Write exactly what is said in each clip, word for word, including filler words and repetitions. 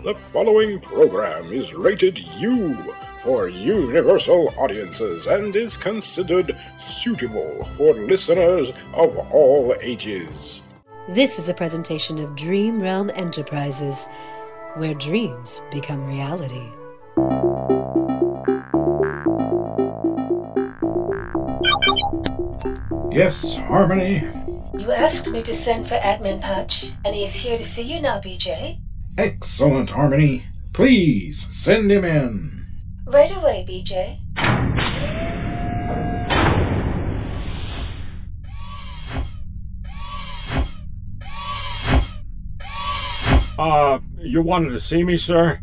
The following program is rated U for universal audiences and is considered suitable for listeners of all ages. This is a presentation of Dream Realm Enterprises, where dreams become reality. Yes, Harmony? You asked me to send for Admin Patch, and he's here to see you now, B J. Excellent, Harmony. Please, send him in. Right away, B J. Uh, you wanted to see me, sir?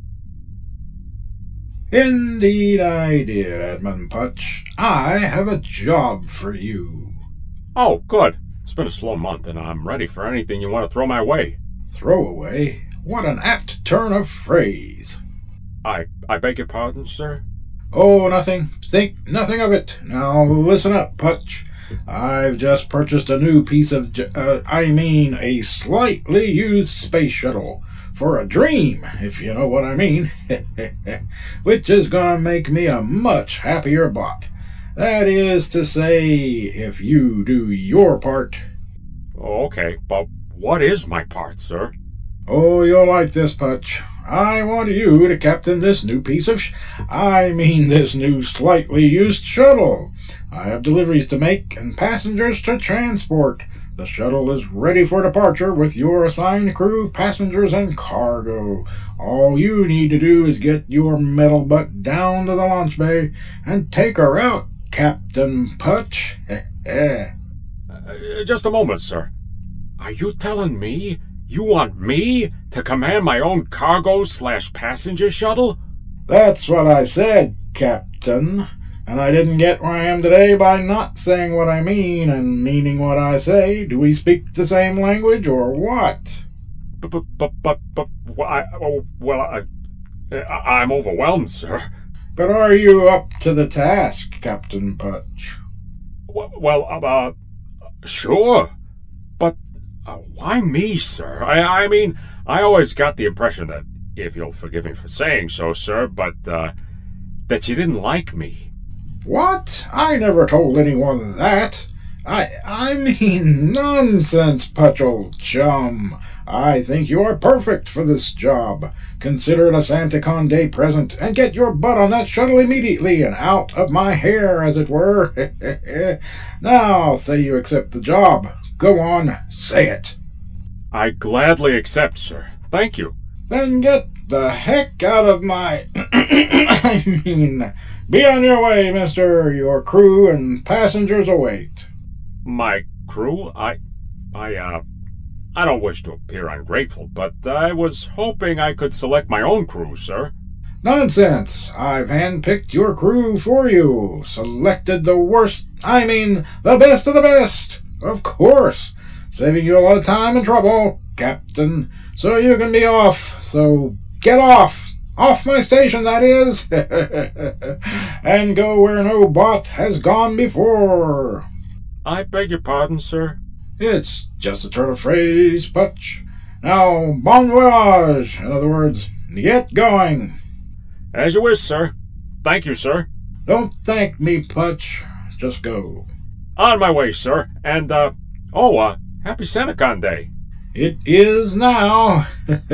Indeed I did, Edmund Putch. I have a job for you. Oh, good. It's been a slow month, and I'm ready for anything you want to throw my way. Throw away? What an apt turn of phrase. I I beg your pardon, sir? Oh, nothing. Think nothing of it. Now listen up, Putch. I've just purchased a new piece of, uh, I mean, a slightly used space shuttle for a dream, if you know what I mean, which is gonna make me a much happier bot. That is to say, if you do your part. Oh, okay, but what is my part, sir? Oh, you'll like this, Putch. I want you to captain this new piece of sh- I mean this new slightly used shuttle. I have deliveries to make and passengers to transport. The shuttle is ready for departure with your assigned crew, passengers, and cargo. All you need to do is get your metal butt down to the launch bay and take her out, Captain Putch. uh, just a moment, sir. Are you telling me you want me to command my own cargo slash passenger shuttle? That's what I said, Captain. And I didn't get where I am today by not saying what I mean and meaning what I say. Do we speak the same language or what? But, but, but, but, but I, oh, well, I, I'm overwhelmed, sir. But are you up to the task, Captain Putch? Well, uh, sure. But uh, why me, sir? I, I mean, I always got the impression that, if you'll forgive me for saying so, sir, but, uh, that you didn't like me. What? I never told anyone that. I I mean nonsense, Putch, old chum. I think you are perfect for this job. Consider it a SantaCon Day present, and get your butt on that shuttle immediately and out of my hair, as it were. Now, say you accept the job. Go on, say it. I gladly accept, sir. Thank you. Then get the heck out of my... I mean... Be on your way, mister. Your crew and passengers await. My crew? I... I, uh... I don't wish to appear ungrateful, but I was hoping I could select my own crew, sir. Nonsense. I've handpicked your crew for you. Selected the worst... I mean, the best of the best. Of course. Saving you a lot of time and trouble, Captain. So you can be off. So get off. Off my station, that is, and go where no bot has gone before. I beg your pardon, sir? It's just a turn of phrase, Putch. Now, bon voyage. In other words, get going. As you wish, sir. Thank you, sir. Don't thank me, Putch. Just go. On my way, sir. And, uh, oh, uh, happy SantaCon Day. It is now.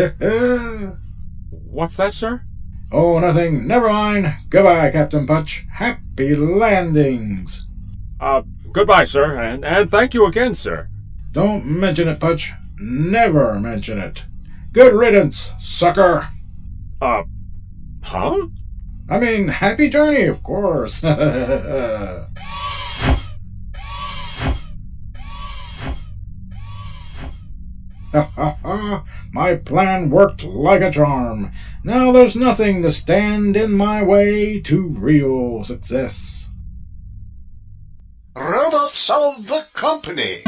What's that, sir? Oh, nothing. Never mind. Goodbye, Captain Putch. Happy landings. Uh, goodbye, sir, and, and thank you again, sir. Don't mention it, Putch. Never mention it. Good riddance, sucker. Uh, huh? I mean, happy journey, of course. My plan worked like a charm. Now there's nothing to stand in my way to real success. Robots of the company.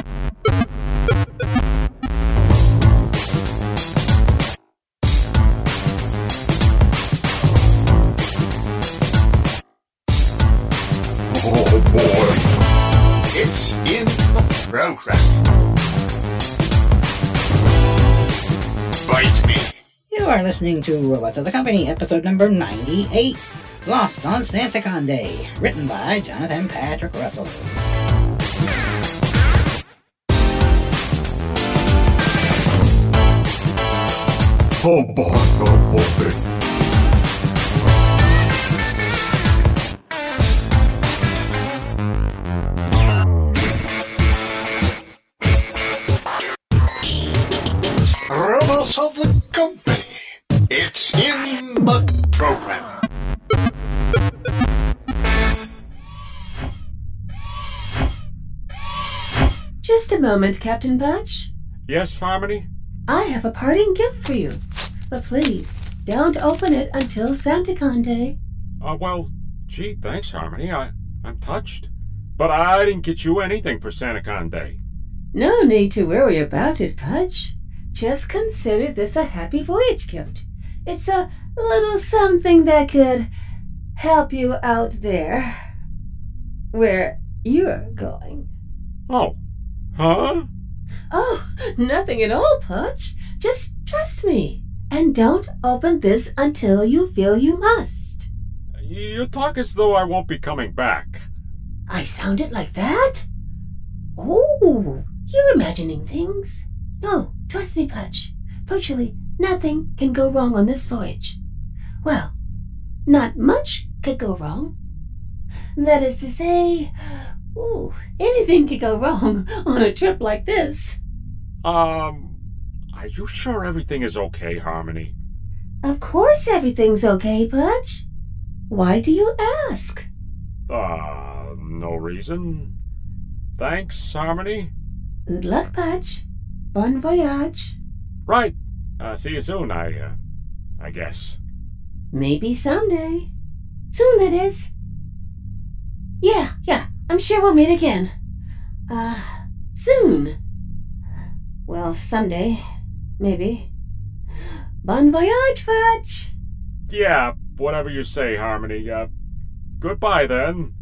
Oh boy. It's in the program. Bite me. You You are listening to Robots of the Company, episode number ninety-eight, Lost on Santacon Day, written by Jonathan Patrick Russell. Oh boy, oh boy. Robots of the Company. It's in the program. Just a moment, Captain Patch. Yes, Harmony? I have a parting gift for you. But please, don't open it until Santacon Day. Uh, well, gee, thanks, Harmony. I, I'm touched. But I didn't get you anything for Santacon Day. No need to worry about it, Patch. Just consider this a happy voyage gift. It's a little something that could help you out there, where you're going. Oh, huh? Oh, nothing at all, Patch. Just trust me. And don't open this until you feel you must. You talk as though I won't be coming back. I sounded like that? Oh, you're imagining things. No, trust me, Patch. Virtually nothing can go wrong on this voyage. Well, not much could go wrong. That is to say, ooh, anything could go wrong on a trip like this. Um, are you sure everything is okay, Harmony? Of course everything's okay, Patch. Why do you ask? Uh, no reason. Thanks, Harmony. Good luck, Patch. Bon voyage. Right. Uh, see you soon, I, uh, I guess. Maybe someday. Soon, that is. Yeah, yeah, I'm sure we'll meet again. Uh, soon. Well, someday. Maybe. Bon voyage, Patch. Yeah, whatever you say, Harmony. Uh, goodbye, then.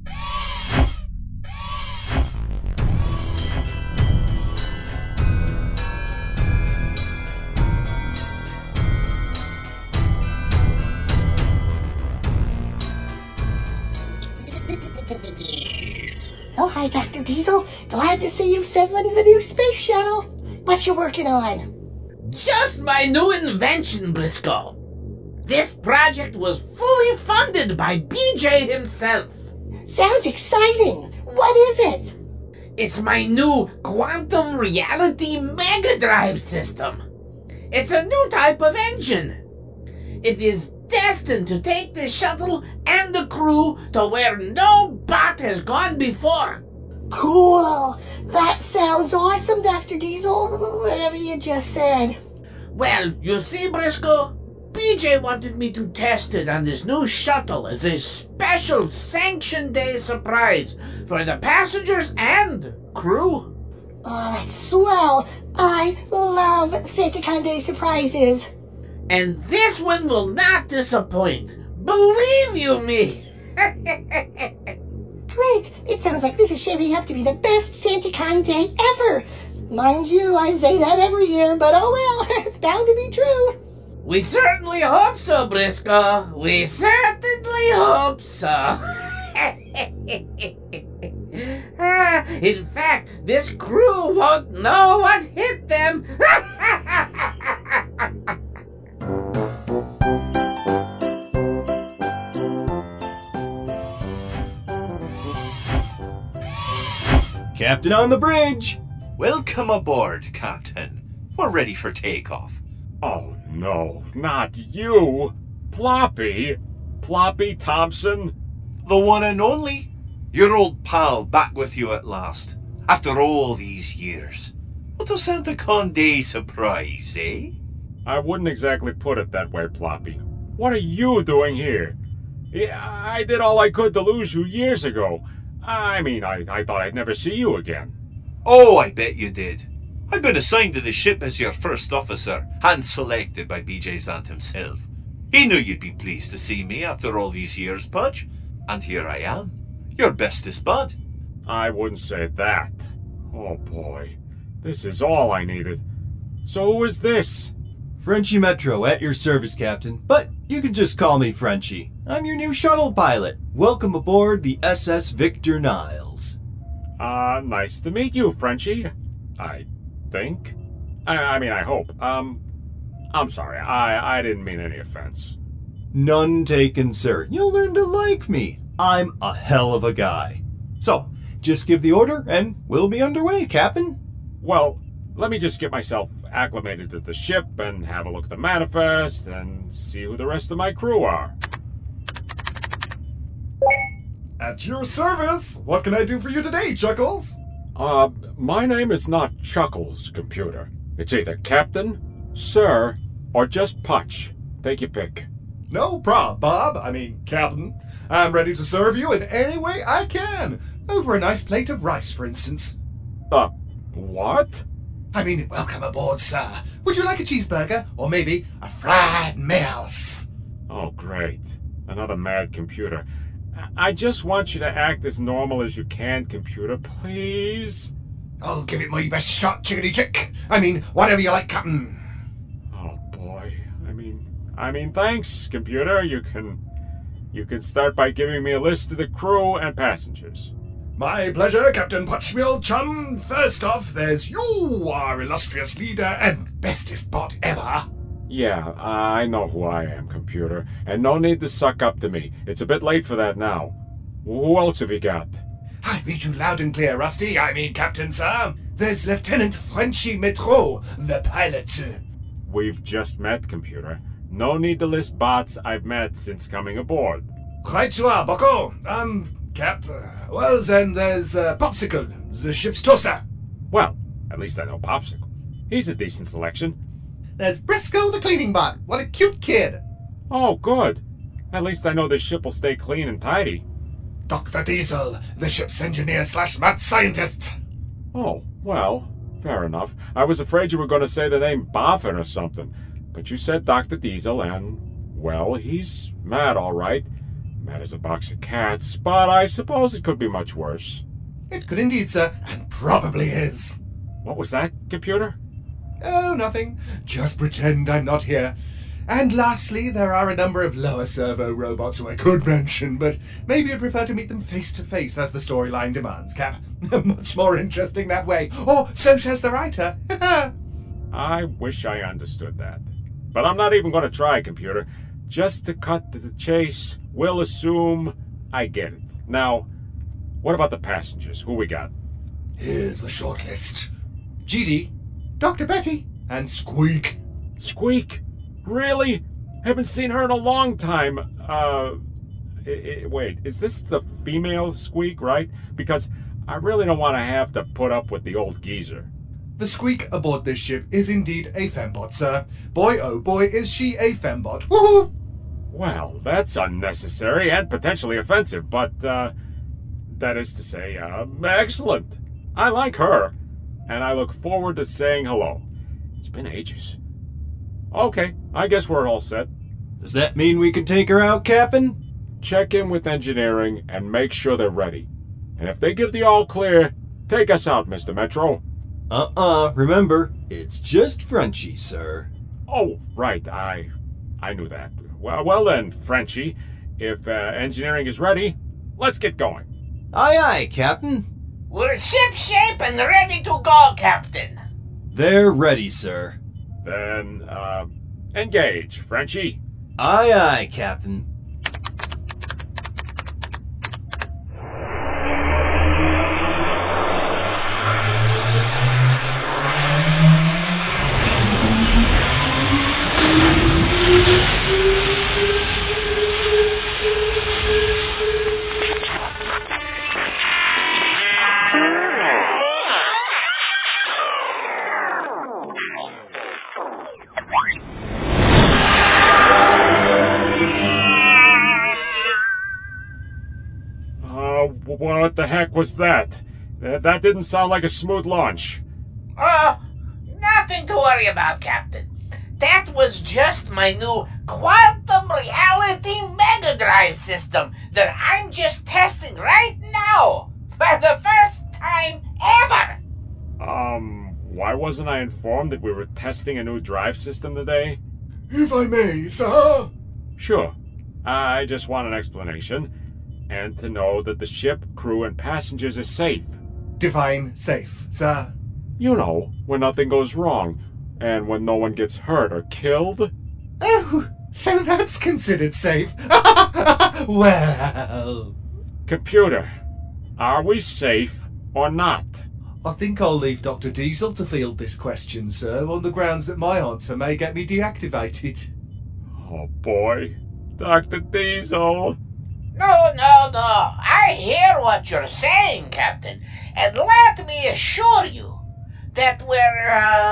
Oh, hi, Doctor Diesel. Glad to see you settling the new space shuttle. What you working on? Just my new invention, Briscoe. This project was fully funded by B J himself. Sounds exciting. What is it? It's my new quantum reality mega drive system. It's a new type of engine. It is destined to take the shuttle and the crew to where no bot has gone before. Cool. That sounds awesome, Doctor Diesel. Whatever you just said. Well, you see, Briscoe, B J wanted me to test it on this new shuttle as a special Sanction Day surprise for the passengers and crew. Oh, that's swell. I love Santacon Day surprises. And this one will not disappoint. Believe you me. Great. It sounds like this is shaping up to be the best Santacon Day ever. Mind you, I say that every year, but oh well, it's bound to be true. We certainly hope so, Briscoe. We certainly hope so. Ah, in fact, this crew won't know what hit them. Captain on the bridge! Welcome aboard, Captain. We're ready for takeoff. Oh, no, not you. Ploppy? Ploppy Thompson? The one and only. Your old pal back with you at last. After all these years. What a Santacon Day surprise, eh? I wouldn't exactly put it that way, Ploppy. What are you doing here? Yeah, I did all I could to lose you years ago. I mean, I, I thought I'd never see you again. Oh, I bet you did. I've been assigned to the ship as your first officer, hand-selected by B J Zant himself. He knew you'd be pleased to see me after all these years, Pudge. And here I am, your bestest bud. I wouldn't say that. Oh boy, this is all I needed. So who is this? Frenchie Metro at your service, Captain, but you can just call me Frenchie. I'm your new shuttle pilot. Welcome aboard the S S Victor Niles. Uh, nice to meet you, Frenchie. I think. I, I mean, I hope. Um, I'm sorry. I, I didn't mean any offense. None taken, sir. You'll learn to like me. I'm a hell of a guy. So, just give the order and we'll be underway, Captain. Well, let me just get myself acclimated to the ship and have a look at the manifest and see who the rest of my crew are. At your service! What can I do for you today, Chuckles? Uh, my name is not Chuckles, computer. It's either Captain, Sir, or just Putch. Take your pick. No prob, Bob. I mean, Captain. I'm ready to serve you in any way I can. Over a nice plate of rice, for instance. Uh, what? I mean, welcome aboard, sir. Would you like a cheeseburger? Or maybe a fried mouse? Oh, great. Another mad computer. I just want you to act as normal as you can, computer, please. I'll give it my best shot, chickadee chick. I mean, whatever you like, Captain. Oh, boy. I mean, I mean, thanks, computer. You can, you can start by giving me a list of the crew and passengers. My pleasure, Captain Putch, me old chum. First off, there's you, our illustrious leader and bestest bot ever. Yeah, I know who I am, computer, and no need to suck up to me. It's a bit late for that now. Who else have you got? I read you loud and clear, Rusty. I mean, Captain, sir. There's Lieutenant Frenchie Metro, the pilot. We've just met, computer. No need to list bots I've met since coming aboard. Right you are, bucko. Um, Cap. Uh, well, then there's uh, Popsicle, the ship's toaster. Well, at least I know Popsicle. He's a decent selection. There's Briscoe, the cleaning bot. What a cute kid. Oh, good. At least I know this ship will stay clean and tidy. Doctor Diesel, the ship's engineer slash mad scientist. Oh, well, fair enough. I was afraid you were going to say the name Boffin or something. But you said Doctor Diesel, and, well, he's mad, all right. Mad as a box of cats, but I suppose it could be much worse. It could indeed, sir, and probably is. What was that, computer? Oh, nothing. Just pretend I'm not here. And lastly, there are a number of lower servo robots who I could mention, but maybe you'd prefer to meet them face to face as the storyline demands, Cap. Much more interesting that way. Or so says the writer. I wish I understood that. But I'm not even going to try, computer. Just to cut to the chase, we'll assume I get it. Now, what about the passengers? Who we got? Here's the short list. G D, Doctor Betty, and Squeak. Squeak? Really? Haven't seen her in a long time. Uh, I, I, wait, is this the female Squeak, right? Because I really don't want to have to put up with the old geezer. The Squeak aboard this ship is indeed a fembot, sir. Boy, oh boy, is she a fembot. Woohoo! Well, that's unnecessary and potentially offensive, but, uh, that is to say, uh, excellent. I like her, and I look forward to saying hello. It's been ages. Okay, I guess we're all set. Does that mean we can take her out, Captain? Check in with engineering and make sure they're ready. And if they give the all clear, take us out, Mister Metro. Uh-uh, remember, it's just Frenchie, sir. Oh, right, I I knew that. Well, well then, Frenchie, if uh, engineering is ready, let's get going. Aye, aye, Captain. We're ship-shape and ready to go, Captain. They're ready, sir. Then, uh, engage, Frenchie. Aye, aye, Captain. What the heck was that? That didn't sound like a smooth launch. Oh, nothing to worry about, Captain. That was just my new quantum reality mega drive system that I'm just testing right now for the first time ever. Um, why wasn't I informed that we were testing a new drive system today? If I may, sir. Sure. I just want an explanation, and to know that the ship, crew, and passengers are safe. Define safe, sir. You know, when nothing goes wrong, and when no one gets hurt or killed. Oh, so that's considered safe. Well... Computer, are we safe or not? I think I'll leave Doctor Diesel to field this question, sir, on the grounds that my answer may get me deactivated. Oh boy, Doctor Diesel. No, no, no. I hear what you're saying, Captain. And let me assure you that we're,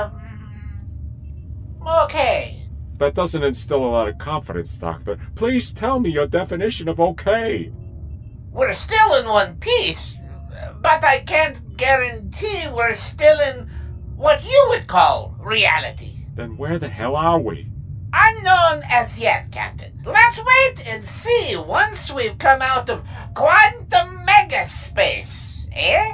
uh, okay. That doesn't instill a lot of confidence, Doctor. Please tell me your definition of okay. We're still in one piece, but I can't guarantee we're still in what you would call reality. Then where the hell are we? Unknown as yet, Captain. Let's wait and see once we've come out of quantum megaspace, eh?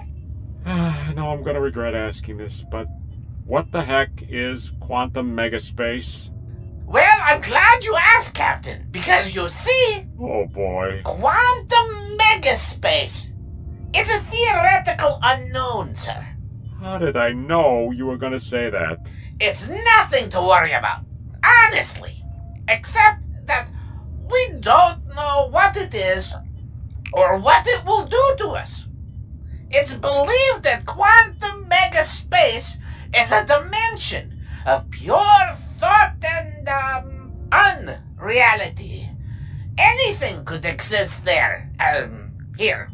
I know I'm gonna regret asking this, but what the heck is quantum megaspace? Well, I'm glad you asked, Captain, because you see... Oh boy. Quantum megaspace is a theoretical unknown, sir. How did I know you were gonna say that? It's nothing to worry about, honestly, except that we don't know what it is or what it will do to us. It's believed that quantum megaspace is a dimension of pure thought and, um, unreality. Anything could exist there, um, here.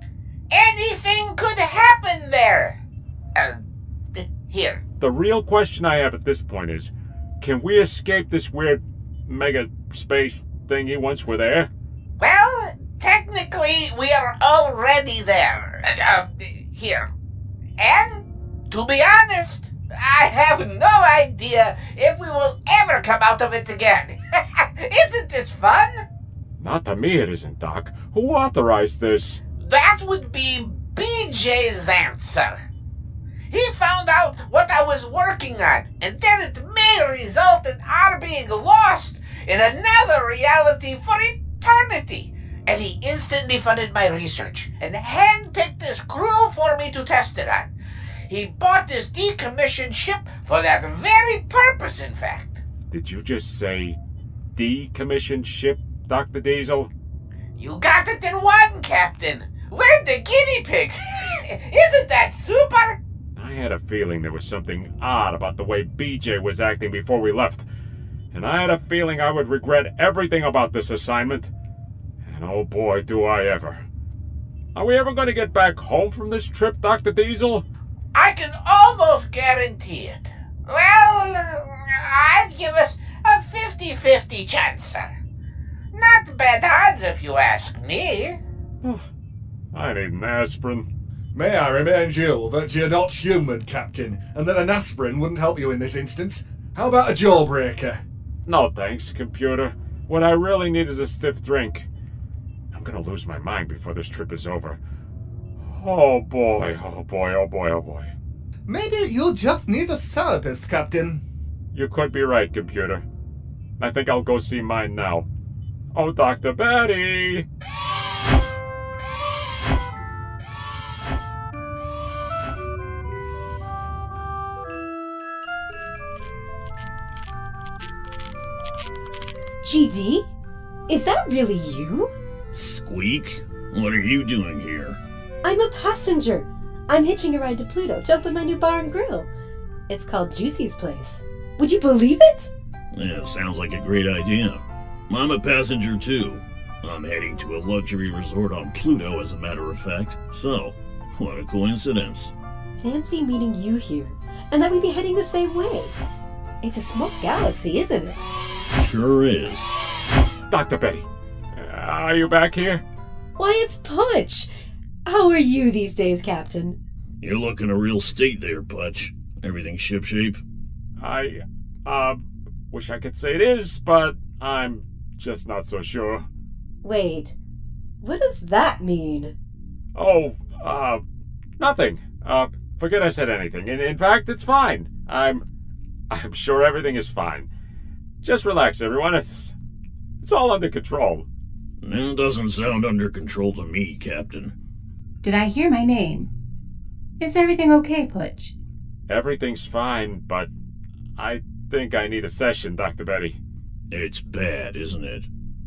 Anything could happen there, uh, here. The real question I have at this point is, can we escape this weird mega space thingy once we're there? Well, technically, we are already there, uh, here. And, to be honest, I have no idea if we will ever come out of it again. Isn't this fun? Not to me it isn't, Doc. Who authorized this? That would be B J's answer. He found out what I was working on, and then it may result in our being lost in another reality for eternity. And he instantly funded my research and handpicked this crew for me to test it on. He bought this decommissioned ship for that very purpose, in fact. Did you just say decommissioned ship, Doctor Diesel? You got it in one, Captain. We're the guinea pigs. Isn't that super? I had a feeling there was something odd about the way B J was acting before we left. And I had a feeling I would regret everything about this assignment. And oh boy, do I ever. Are we ever going to get back home from this trip, Doctor Diesel? I can almost guarantee it. Well, I'd give us a fifty-fifty chance, sir. Not bad odds if you ask me. I need an aspirin. May I remind you that you're not human, Captain, and that an aspirin wouldn't help you in this instance. How about a jawbreaker? No thanks, computer. What I really need is a stiff drink. I'm gonna lose my mind before this trip is over. Oh boy, oh boy, oh boy, oh boy. Maybe you'll just need a therapist, Captain. You could be right, computer. I think I'll go see mine now. Oh, Doctor Betty! G D? Is that really you? Squeak? What are you doing here? I'm a passenger. I'm hitching a ride to Pluto to open my new bar and grill. It's called Juicy's Place. Would you believe it? Yeah, sounds like a great idea. I'm a passenger too. I'm heading to a luxury resort on Pluto, as a matter of fact. So, what a coincidence. Fancy meeting you here, and that we'd be heading the same way. It's a small galaxy, isn't it? Sure is. Doctor Betty, are you back here? Why, it's Putch. How are you these days, Captain? You're looking a real state there, Putch. Everything shipshape? I, uh, wish I could say it is, but I'm just not so sure. Wait, what does that mean? Oh, uh, nothing. Uh, forget I said anything. In, in fact, it's fine. I'm... I'm sure everything is fine. Just relax, everyone. It's... It's all under control. That doesn't sound under control to me, Captain. Did I hear my name? Is everything okay, Putch? Everything's fine, but I think I need a session, Doctor Betty. It's bad, isn't it?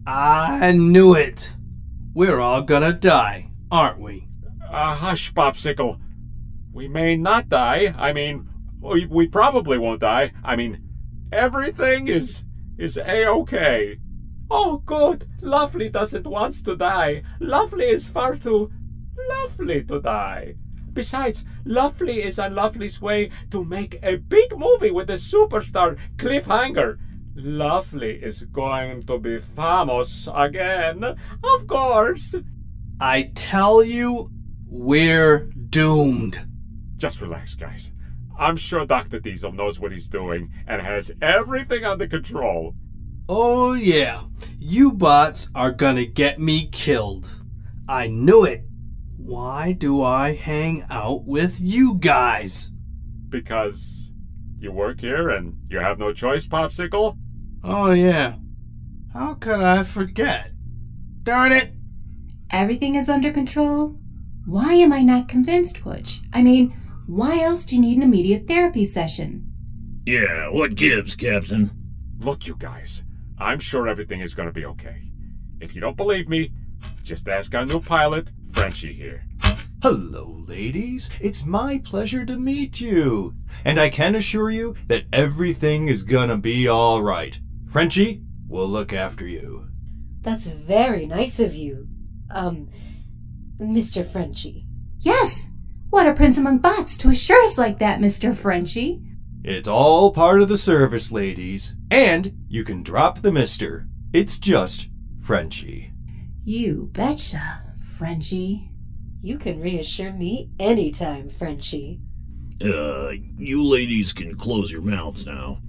I knew it. We're all gonna die, aren't we? Uh, hush, Popsicle. We may not die. I mean, we, we probably won't die. I mean, everything is is A-okay. Oh, good. Lovely doesn't want to die. Lovely is far too lovely to die. Besides, Lovely is on Lovely's way to make a big movie with a superstar cliffhanger. Lovely is going to be famous again, of course. I tell you, we're doomed. Just relax, guys. I'm sure Doctor Diesel knows what he's doing and has everything under control. Oh yeah, you bots are gonna get me killed. I knew it. Why do I hang out with you guys? Because you work here and you have no choice, Popsicle? Oh yeah. How could I forget? Darn it! Everything is under control? Why am I not convinced, Putch? I mean, why else do you need an immediate therapy session? Yeah, what gives, Captain? Look, you guys. I'm sure everything is going to be okay. If you don't believe me, just ask our new pilot, Frenchie here. Hello, ladies. It's my pleasure to meet you. And I can assure you that everything is gonna be all right. Frenchie will look after you. That's very nice of you. Um, Mister Frenchie. Yes! What a prince among bots to assure us like that, Mister Frenchie. It's all part of the service, ladies. And you can drop the mister. It's just Frenchie. You betcha, Frenchie. You can reassure me anytime, Frenchie. Uh, you ladies can close your mouths now.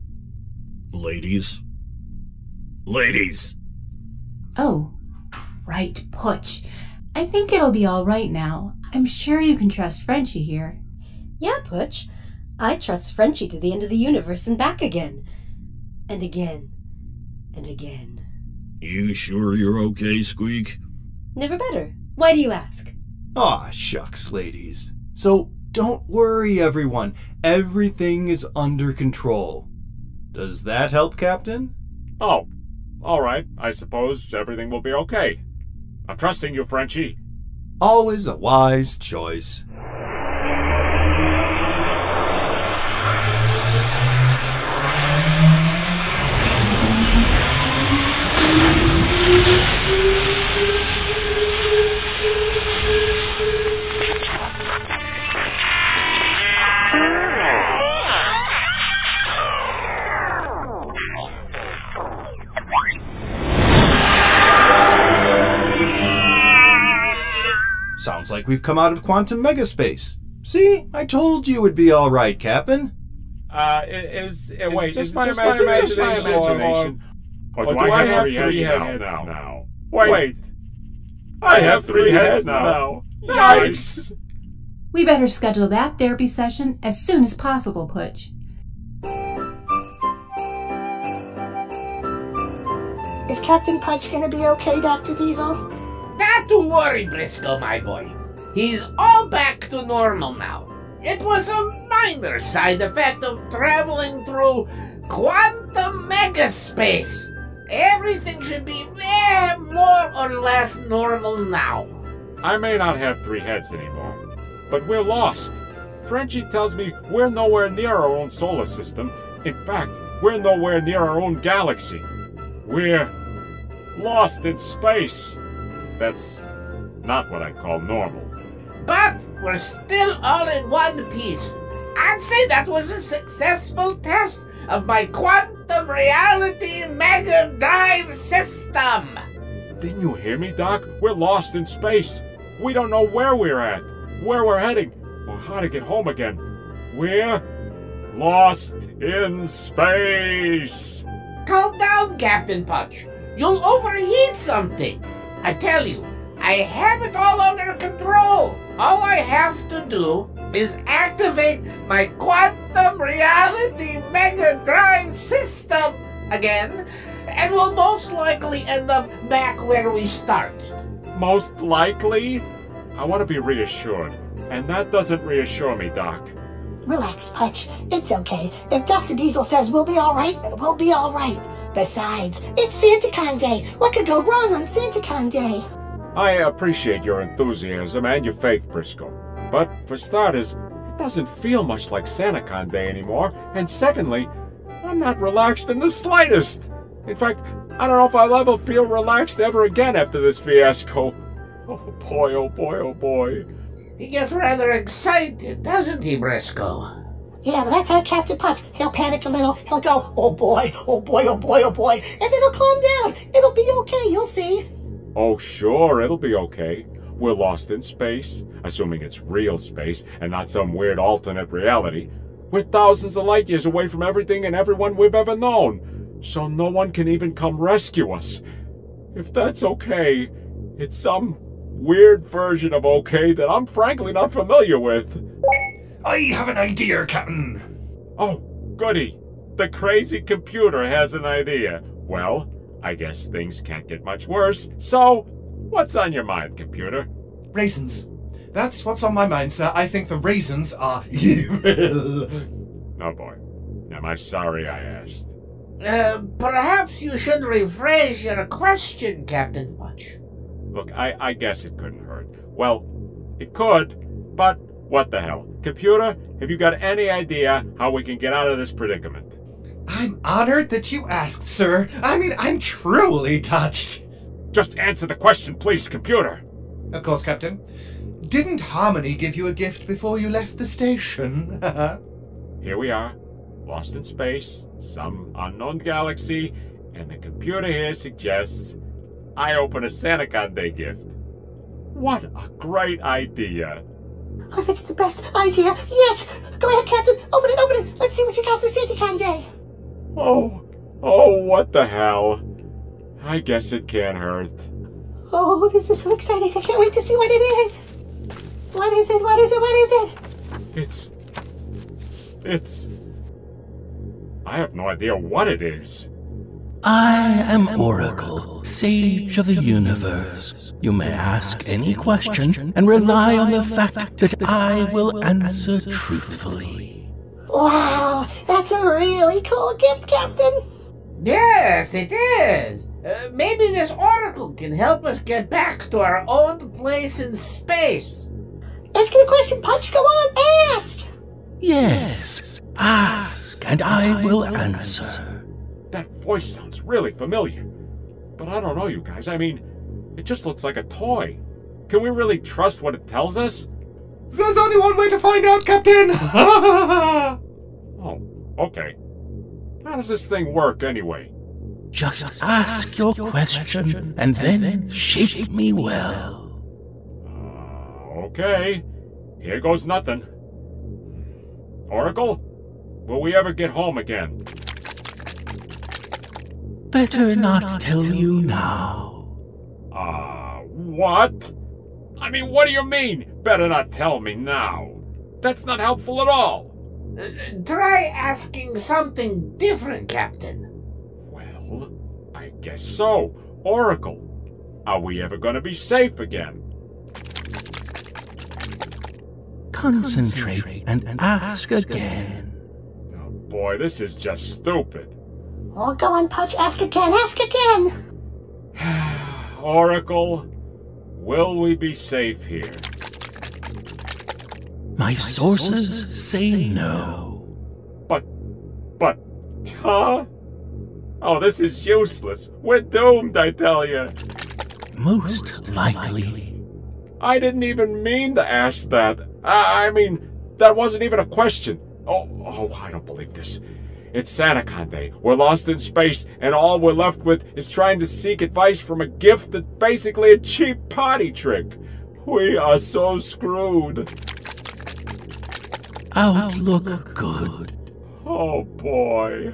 Ladies? Ladies! Oh, right, Putch. I think it'll be all right now. I'm sure you can trust Frenchie here. Yeah, Putch. I trust Frenchie to the end of the universe and back again. And again. And again. You sure you're okay, Squeak? Never better. Why do you ask? Aw, shucks, ladies. So don't worry, everyone. Everything is under control. Does that help, Captain? Oh, all right. I suppose everything will be okay. I'm trusting you, Frenchie. Always a wise choice. Sounds like we've come out of quantum megaspace. See? I told you it'd be all right, Captain. Uh, is, is wait, just is my it just imagination, my imagination, or, imagination? or, or do, do I, I have three heads, heads now? now? Wait, wait. I have three heads now. Yikes! We better schedule that therapy session as soon as possible, Putch. Is Captain Punch gonna be okay, Doctor Diesel? Not to worry, Briscoe, my boy. He's all back to normal now. It was a minor side effect of traveling through quantum megaspace. Everything should be eh, more or less normal now. I may not have three heads anymore, but we're lost. Frenchie tells me we're nowhere near our own solar system. In fact, we're nowhere near our own galaxy. We're lost in space. That's not what I call normal. But we're still all in one piece. I'd say that was a successful test of my quantum reality mega drive system. Didn't you hear me, Doc? We're lost in space. We don't know where we're at, where we're heading, or how to get home again. We're lost in space. Calm down, Captain Punch. You'll overheat something. I tell you, I have it all under control. All I have to do is activate my quantum reality Mega Drive system again, and we'll most likely end up back where we started. Most likely? I want to be reassured, and that doesn't reassure me, Doc. Relax, Putch. It's okay. If Doctor Diesel says we'll be all right, we'll be all right. Besides, it's SantaCon Day. What could go wrong on SantaCon Day? I appreciate your enthusiasm and your faith, Briscoe. But for starters, it doesn't feel much like SantaCon Day anymore. And secondly, I'm not relaxed in the slightest. In fact, I don't know if I'll ever feel relaxed ever again after this fiasco. Oh boy, oh boy, oh boy. He gets rather excited, doesn't he, Briscoe? Yeah, but that's our Captain Putch. He'll panic a little. He'll go, oh boy, oh boy, oh boy, oh boy. And then he'll calm down. It'll be okay, you'll see. Oh, sure, it'll be okay. We're lost in space, assuming it's real space and not some weird alternate reality. We're thousands of light years away from everything and everyone we've ever known, so no one can even come rescue us. If that's okay, it's some weird version of okay that I'm frankly not familiar with. I have an idea, Captain. Oh, goody. The crazy computer has an idea. Well, I guess things can't get much worse, so what's on your mind, computer? Raisins. That's what's on my mind, sir. I think the raisins are evil. Oh boy. Am I sorry I asked? Uh, perhaps you should rephrase your question, Captain Putch. Look, I, I guess it couldn't hurt. Well, it could, but what the hell? Computer, have you got any idea how we can get out of this predicament? I'm honored that you asked, sir. I mean, I'm truly touched. Just answer the question, please, computer. Of course, Captain. Didn't Harmony give you a gift before you left the station? Here we are, lost in space, some unknown galaxy, and the computer here suggests I open a SantaCon Day gift. What a great idea. I think it's the best idea yet. Go ahead, Captain. Open it, open it. Let's see what you got for SantaCon Day. Oh, oh, what the hell? I guess it can't hurt. Oh, this is so exciting. I can't wait to see what it is. What is it? What is it? What is it? It's... It's... I have no idea what it is. I am Oracle, Sage of the Universe. You may ask any question and rely on the fact that I will answer truthfully. Wow, that's a really cool gift, Captain. Yes, it is. Uh, maybe this oracle can help us get back to our own place in space. Ask the question, Putch. Go on, ask. Yes, ask, and I will answer. That voice sounds really familiar. But I don't know, you guys. I mean, it just looks like a toy. Can we really trust what it tells us? There's only one way to find out, Captain! Oh, okay. How does this thing work, anyway? Just ask your question, and then shape me well. Uh, okay. Here goes nothing. Oracle, will we ever get home again? Better not tell you now. Uh, what? I mean, what do you mean, better not tell me now? That's not helpful at all. Uh, try asking something different, Captain. Well, I guess so. Oracle, are we ever going to be safe again? Concentrate and ask again. Oh boy, this is just stupid. Oh, go on, Putch. Ask again. Ask again. Oracle, will we be safe here? My sources say no. But, but, huh? Oh, this is useless. We're doomed, I tell you. Most likely. I didn't even mean to ask that. I, I mean, that wasn't even a question. Oh, oh, I don't believe this. It's SantaCon Day. We're lost in space, and all we're left with is trying to seek advice from a gift that's basically a cheap party trick. We are so screwed. Outlook good. Oh, boy.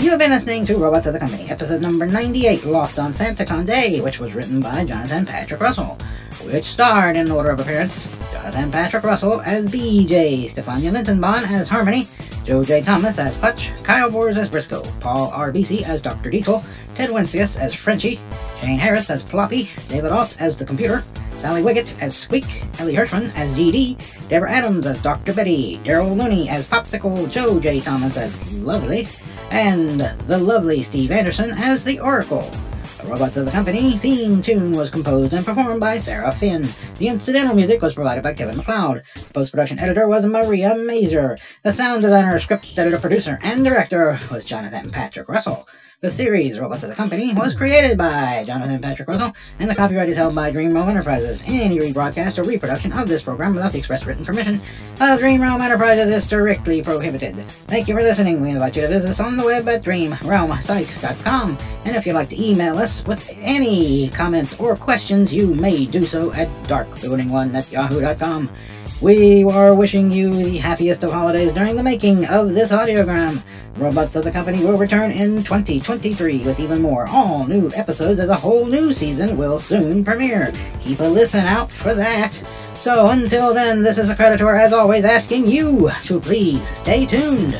You have been listening to Robots of the Company, episode number ninety-eight, Lost on Santicon Day, which was written by Jonathan Patrick Russell, which starred, in order of appearance, Jonathan Patrick Russell as B J, Stefania Lintonbahn as Harmony, Joe J. Thomas as Putch, Kyle Bors as Briscoe, Paul R. Beasy as Doctor Diesel, Ted Wencius as Frenchie, Shane Harris as Ploppy, David Alt as the Computer, Sally Wiggett as Squeak, Ellie Hirschman as G D, Deborah Adams as Doctor Betty, Daryl Looney as Popsicle, Joe J. Thomas as Lovely, and the lovely Steve Anderson as the Oracle. The Robots of the Company theme tune was composed and performed by Sarah Finn. The incidental music was provided by Kevin MacLeod. The post-production editor was Maria Mazer. The sound designer, script editor, producer, and director was Jonathan Patrick Russell. The series, Robots of the Company, was created by Jonathan Patrick Russell, and the copyright is held by Dream Realm Enterprises. Any rebroadcast or reproduction of this program without the express written permission of Dream Realm Enterprises is strictly prohibited. Thank you for listening. We invite you to visit us on the web at dream realm site dot com, and if you'd like to email us with any comments or questions, you may do so at dark building one at yahoo dot com. We are wishing you the happiest of holidays during the making of this audiogram. Robots of the Company will return in twenty twenty-three with even more all-new episodes, as a whole new season will soon premiere. Keep a listen out for that. So until then, this is the Creditor, as always, asking you to please stay tuned.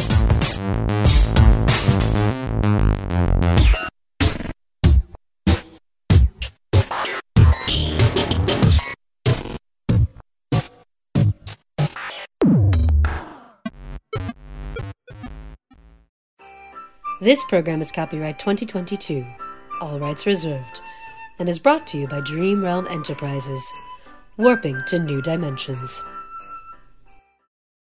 This program is copyright twenty twenty-two, all rights reserved, and is brought to you by Dream Realm Enterprises, warping to new dimensions.